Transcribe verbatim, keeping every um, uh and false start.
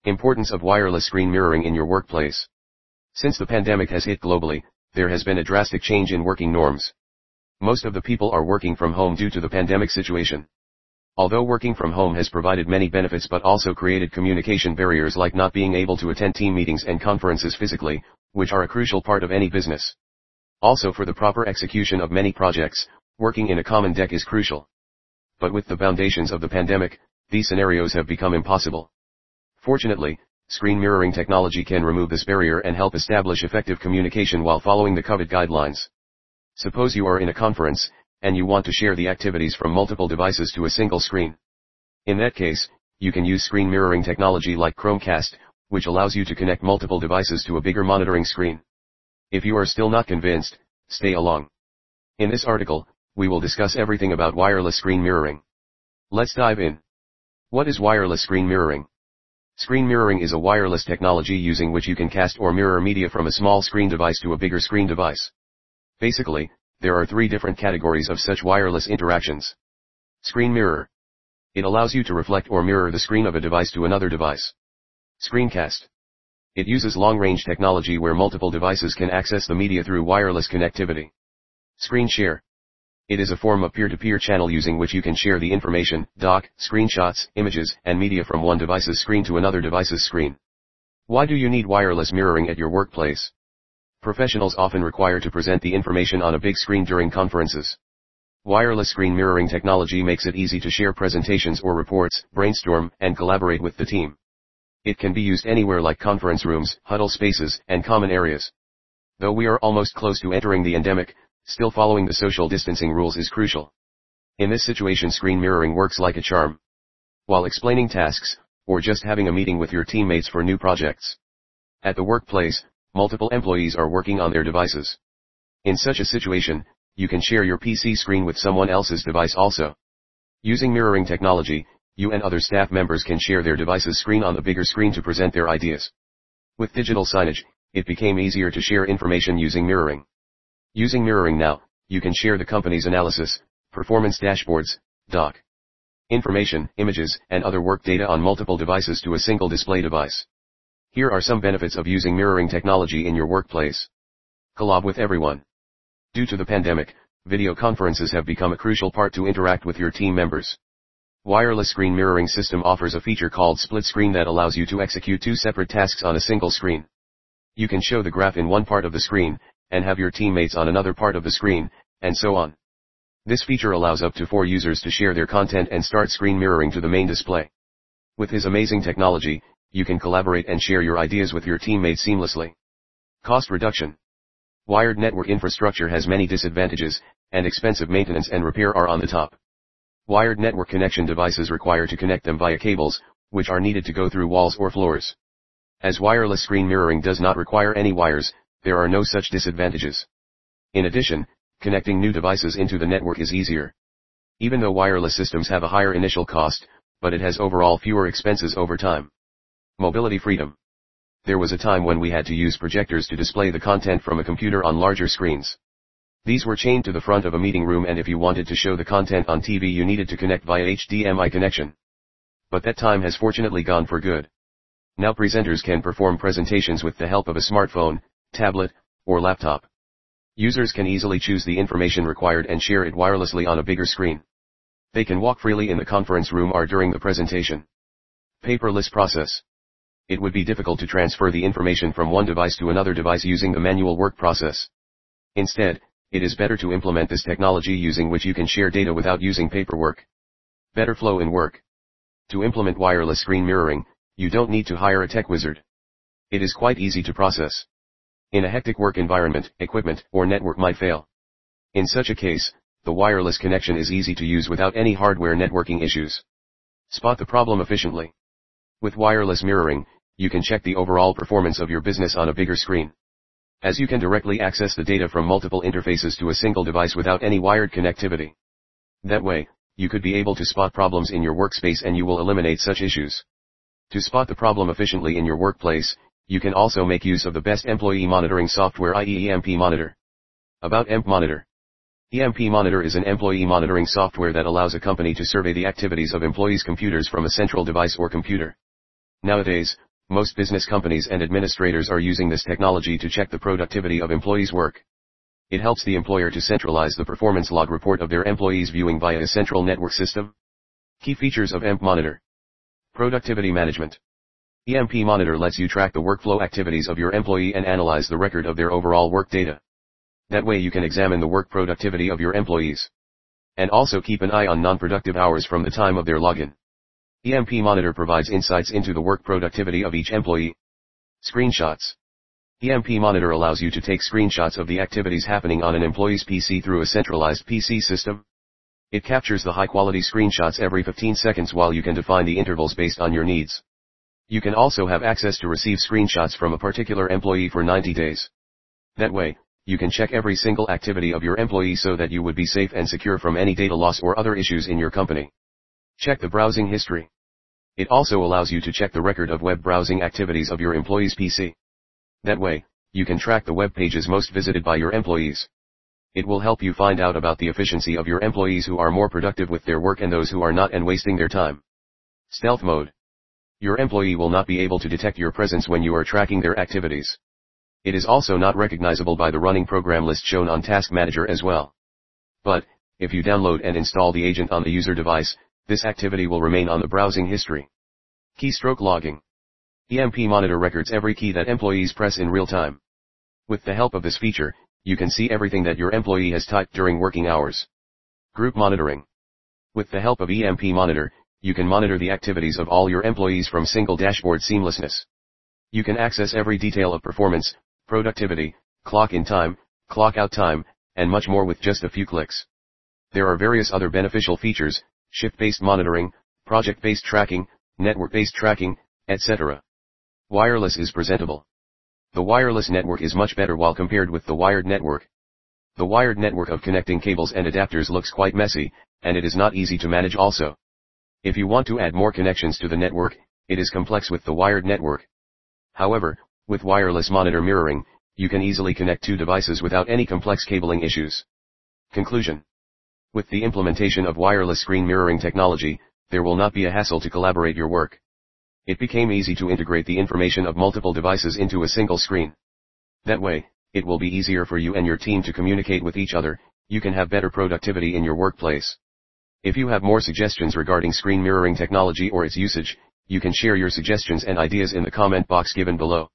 Importance of wireless screen mirroring in your workplace. Since the pandemic has hit globally, there has been a drastic change in working norms. Most of the people are working from home due to the pandemic situation. Although working from home has provided many benefits but also created communication barriers like not being able to attend team meetings and conferences physically, which are a crucial part of any business. Also for the proper execution of many projects, working in a common deck is crucial. But with the foundations of the pandemic, these scenarios have become impossible. Fortunately, screen mirroring technology can remove this barrier and help establish effective communication while following the COVID guidelines. Suppose you are in a conference, and you want to share the activities from multiple devices to a single screen. In that case, you can use screen mirroring technology like Chromecast, which allows you to connect multiple devices to a bigger monitoring screen. If you are still not convinced, stay along. In this article, we will discuss everything about wireless screen mirroring. Let's dive in. What is wireless screen mirroring? Screen mirroring is a wireless technology using which you can cast or mirror media from a small screen device to a bigger screen device. Basically, there are three different categories of such wireless interactions. Screen mirror. It allows you to reflect or mirror the screen of a device to another device. Screencast. It uses long-range technology where multiple devices can access the media through wireless connectivity. Screen share. It is a form of peer-to-peer channel using which you can share the information, doc, screenshots, images, and media from one device's screen to another device's screen. Why do you need wireless mirroring at your workplace? Professionals often require to present the information on a big screen during conferences. Wireless screen mirroring technology makes it easy to share presentations or reports, brainstorm, and collaborate with the team. It can be used anywhere like conference rooms, huddle spaces, and common areas. Though we are almost close to entering the endemic, still following the social distancing rules is crucial. In this situation, screen mirroring works like a charm. While explaining tasks, or just having a meeting with your teammates for new projects. At the workplace, multiple employees are working on their devices. In such a situation, you can share your P C screen with someone else's device also. Using mirroring technology, you and other staff members can share their device's screen on the bigger screen to present their ideas. With digital signage, it became easier to share information using mirroring. Using mirroring now, you can share the company's analysis, performance dashboards, doc, information, images, and other work data on multiple devices to a single display device. Here are some benefits of using mirroring technology in your workplace. Collab with everyone. Due to the pandemic, video conferences have become a crucial part to interact with your team members. Wireless screen mirroring system offers a feature called split screen that allows you to execute two separate tasks on a single screen. You can show the graph in one part of the screen, and have your teammates on another part of the screen, and so on. This feature allows up to four users to share their content and start screen mirroring to the main display. With his amazing technology, you can collaborate and share your ideas with your teammates seamlessly. Cost reduction. Wired network infrastructure has many disadvantages, and expensive maintenance and repair are on the top. Wired network connection devices require to connect them via cables, which are needed to go through walls or floors. As wireless screen mirroring does not require any wires, there are no such disadvantages. In addition, connecting new devices into the network is easier. Even though wireless systems have a higher initial cost, but it has overall fewer expenses over time. Mobility freedom. There was a time when we had to use projectors to display the content from a computer on larger screens. These were chained to the front of a meeting room, and if you wanted to show the content on T V you needed to connect via H D M I connection. But that time has fortunately gone for good. Now presenters can perform presentations with the help of a smartphone, tablet, or laptop. Users can easily choose the information required and share it wirelessly on a bigger screen. They can walk freely in the conference room or during the presentation. Paperless process. It would be difficult to transfer the information from one device to another device using the manual work process. Instead, it is better to implement this technology using which you can share data without using paperwork. Better flow in work. To implement wireless screen mirroring, you don't need to hire a tech wizard. It is quite easy to process. In a hectic work environment, equipment or network might fail. In such a case, the wireless connection is easy to use without any hardware networking issues. Spot the problem efficiently. With wireless mirroring, you can check the overall performance of your business on a bigger screen. As you can directly access the data from multiple interfaces to a single device without any wired connectivity. That way, you could be able to spot problems in your workspace and you will eliminate such issues. To spot the problem efficiently in your workplace, you can also make use of the best employee monitoring software, that is E M P Monitor. About E M P Monitor. E M P Monitor is an employee monitoring software that allows a company to survey the activities of employees' computers from a central device or computer. Nowadays, Most business companies and administrators are using this technology to check the productivity of employees' work. It helps the employer to centralize the performance log report of their employees' viewing via a central network system. Key features of E M P Monitor. Productivity Management. E M P Monitor lets you track the workflow activities of your employee and analyze the record of their overall work data. That way you can examine the work productivity of your employees. And also keep an eye on non-productive hours from the time of their login. E M P Monitor provides insights into the work productivity of each employee. Screenshots. E M P Monitor allows you to take screenshots of the activities happening on an employee's P C through a centralized P C system. It captures the high-quality screenshots every fifteen seconds while you can define the intervals based on your needs. You can also have access to receive screenshots from a particular employee for ninety days. That way, you can check every single activity of your employee so that you would be safe and secure from any data loss or other issues in your company. Check the browsing history. It also allows you to check the record of web browsing activities of your employee's P C. That way, you can track the web pages most visited by your employees. It will help you find out about the efficiency of your employees who are more productive with their work and those who are not and wasting their time. Stealth mode. Your employee will not be able to detect your presence when you are tracking their activities. It is also not recognizable by the running program list shown on Task Manager as well. But, if you download and install the agent on the user device, this activity will remain on the browsing history. Keystroke logging. E M P Monitor records every key that employees press in real time. With the help of this feature, you can see everything that your employee has typed during working hours. Group monitoring. With the help of E M P Monitor, you can monitor the activities of all your employees from single dashboard seamlessness. You can access every detail of performance, productivity, clock in time, clock out time, and much more with just a few clicks. There are various other beneficial features, shift-based monitoring, project-based tracking, network-based tracking, et cetera. Wireless is presentable. The wireless network is much better while compared with the wired network. The wired network of connecting cables and adapters looks quite messy, and it is not easy to manage also. If you want to add more connections to the network, it is complex with the wired network. However, with wireless monitor mirroring, you can easily connect two devices without any complex cabling issues. Conclusion. With the implementation of wireless screen mirroring technology, there will not be a hassle to collaborate your work. It became easy to integrate the information of multiple devices into a single screen. That way, it will be easier for you and your team to communicate with each other. You can have better productivity in your workplace. If you have more suggestions regarding screen mirroring technology or its usage, you can share your suggestions and ideas in the comment box given below.